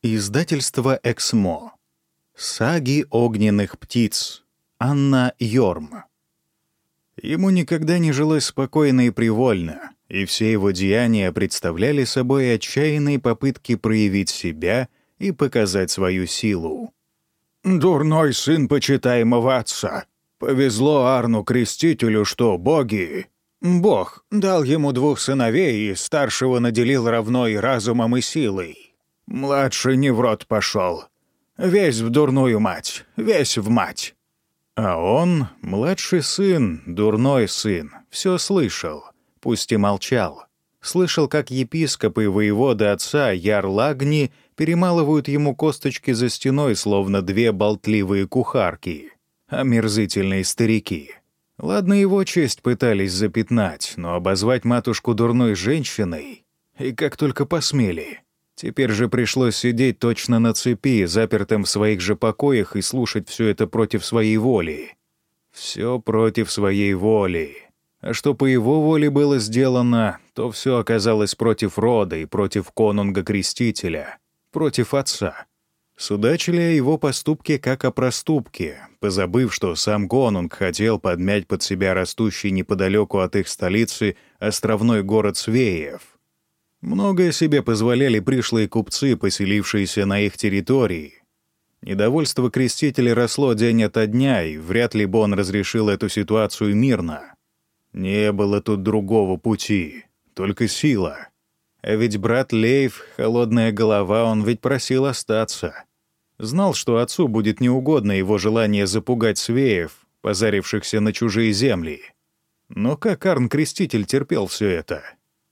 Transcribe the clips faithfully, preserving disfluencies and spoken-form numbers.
Издательство «Эксмо». Саги огненных птиц. Анна Йорм. Ему никогда не жилось спокойно и привольно, и все его деяния представляли собой отчаянные попытки проявить себя и показать свою силу. «Дурной сын почитаемого отца. Повезло Арну Крестителю, что боги... Бог дал ему двух сыновей, и старшего наделил равно и разумом, и силой. Младший не в рот пошел. Весь в дурную мать, весь в мать». А он, младший сын, дурной сын, все слышал, пусть и молчал. Слышал, как епископы и воеводы отца Ярлагни перемалывают ему косточки за стеной, словно две болтливые кухарки. Омерзительные старики. Ладно, его честь пытались запятнать, но обозвать матушку дурной женщиной, и как только посмели. Теперь же пришлось сидеть точно на цепи, запертым в своих же покоях, и слушать все это против своей воли. Все против своей воли. А что по его воле было сделано, то все оказалось против рода и против конунга-крестителя, против отца. Судачили о его поступке как о проступке, позабыв, что сам конунг хотел подмять под себя растущий неподалеку от их столицы островной город Свеев. Многое себе позволяли пришлые купцы, поселившиеся на их территории. Недовольство крестителя росло день ото дня, и вряд ли бы он разрешил эту ситуацию мирно. Не было тут другого пути, только сила. А ведь брат Лейв, холодная голова, он ведь просил остаться. Знал, что отцу будет неугодно его желание запугать свеев, позарившихся на чужие земли. Но как Арн-креститель терпел все это?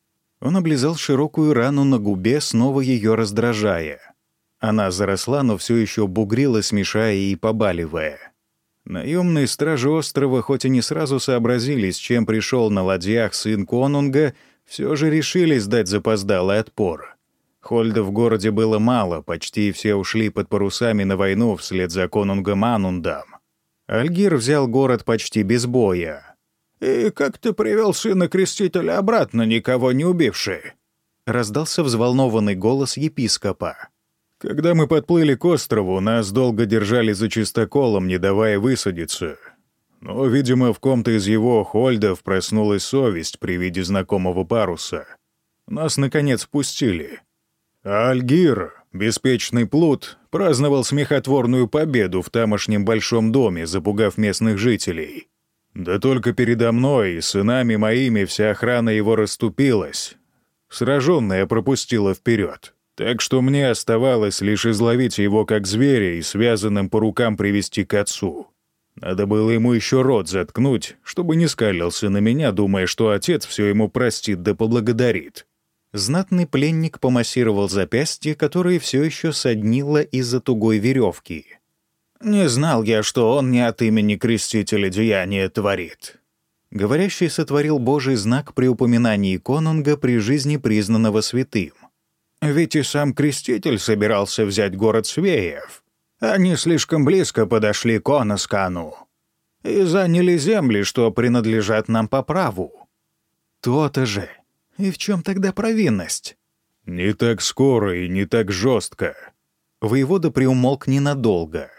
Он облизал широкую рану на губе, снова ее раздражая. Она заросла, но все еще бугрилась, мешая и побаливая. Наемные стражи острова, хоть и не сразу сообразили, с чем пришел на ладьях сын конунга, все же решились дать запоздалый отпор. Хольда в городе было мало, почти все ушли под парусами на войну вслед за конунгом Анундом. Альгир взял город почти без боя. «И как ты привел сына крестителя обратно, никого не убивший?» — раздался взволнованный голос епископа. «Когда мы подплыли к острову, нас долго держали за чистоколом, не давая высадиться. Но, видимо, в ком-то из его хольдов проснулась совесть при виде знакомого паруса. Нас, наконец, пустили. А Альгир, беспечный плут, праздновал смехотворную победу в тамошнем большом доме, запугав местных жителей. Да только передо мной и сынами моими вся охрана его расступилась. Сраженная пропустила вперед. Так что мне оставалось лишь изловить его как зверя и связанным по рукам привести к отцу. Надо было ему еще рот заткнуть, чтобы не скалился на меня, думая, что отец все ему простит да поблагодарит». Знатный пленник помассировал запястье, которое все еще соднило из-за тугой веревки. «Не знал я, что он не от имени крестителя деяния творит». Говорящий сотворил Божий знак при упоминании конунга при жизни признанного святым. «Ведь и сам креститель собирался взять город Свеев. Они слишком близко подошли к Оноскану и заняли земли, что принадлежат нам по праву». «То-то же. И в чем тогда провинность?» «Не так скоро и не так жестко». Воевода приумолк ненадолго.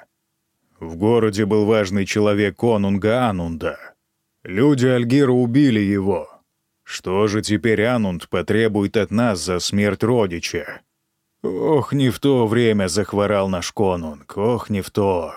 «В городе был важный человек конунга Анунда. Люди Альгира убили его. Что же теперь Анунд потребует от нас за смерть родича? Ох, не в то время захворал наш конунг, ох, не в то.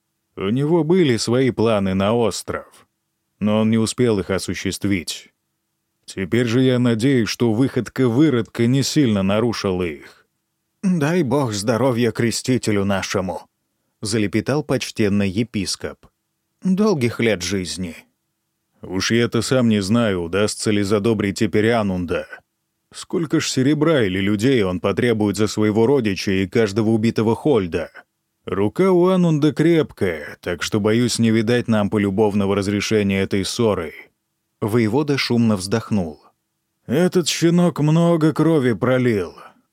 У него были свои планы на остров, но он не успел их осуществить. Теперь же я надеюсь, что выходка-выродка не сильно нарушила их». «Дай бог здоровья крестителю нашему», — залепетал почтенный епископ. «Долгих лет жизни». «Уж я-то сам не знаю, удастся ли задобрить теперь Анунда. Сколько ж серебра или людей он потребует за своего родича и каждого убитого хольда? Рука у Анунда крепкая, так что, боюсь, не видать нам полюбовного разрешения этой ссоры». Воевода шумно вздохнул. «Этот щенок много крови пролил.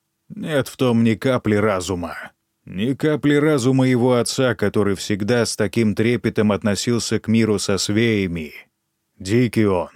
Нет в том ни капли разума. Ни капли разума его отца, который всегда с таким трепетом относился к миру со свеями. Дикий он,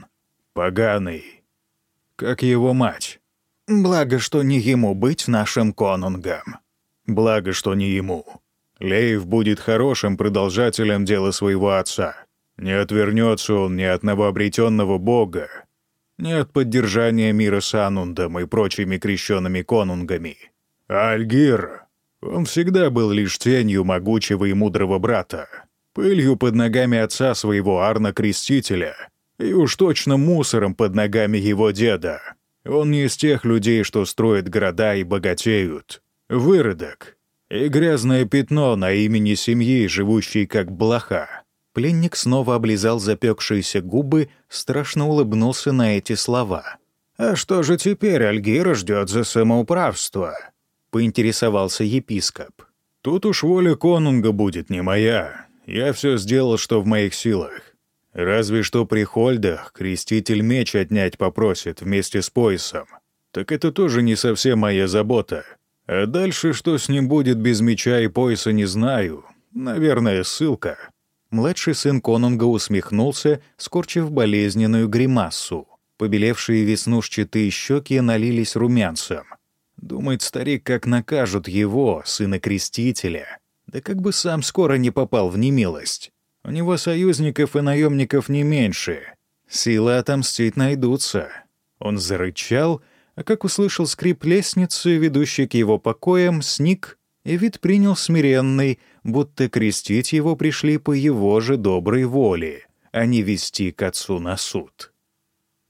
поганый, как его мать». «Благо, что не ему быть нашим конунгом», Благо, что не ему. Лейв будет хорошим продолжателем дела своего отца. Не отвернется он ни от новообретенного бога, ни от поддержания мира с Анундом и прочими крещенными конунгами. А Альгир, он всегда был лишь тенью могучего и мудрого брата, пылью под ногами отца своего Арна-крестителя и уж точно мусором под ногами его деда. Он не из тех людей, что строят города и богатеют. Выродок и грязное пятно на имени семьи, живущей как блоха. Пленник снова облизал запекшиеся губы, страшно улыбнулся на эти слова. «А что же теперь Альгира ждет за самоуправство?» — поинтересовался епископ. «Тут уж воля конунга будет не моя. Я все сделал, что в моих силах. Разве что при Хольдах креститель меч отнять попросит вместе с поясом. Так это тоже не совсем моя забота. А дальше что с ним будет без меча и пояса, не знаю. Наверное, ссылка». Младший сын конунга усмехнулся, скорчив болезненную гримасу. Побелевшие веснушчатые щеки налились румянцем. Думает старик, как накажут его, сына крестителя. Да как бы сам скоро не попал в немилость. У него союзников и наемников не меньше. Силы отомстить найдутся. Он зарычал, а как услышал скрип лестницы, ведущей к его покоям, сник, и вид принял смиренный, будто крестить его пришли по его же доброй воле, а не вести к отцу на суд.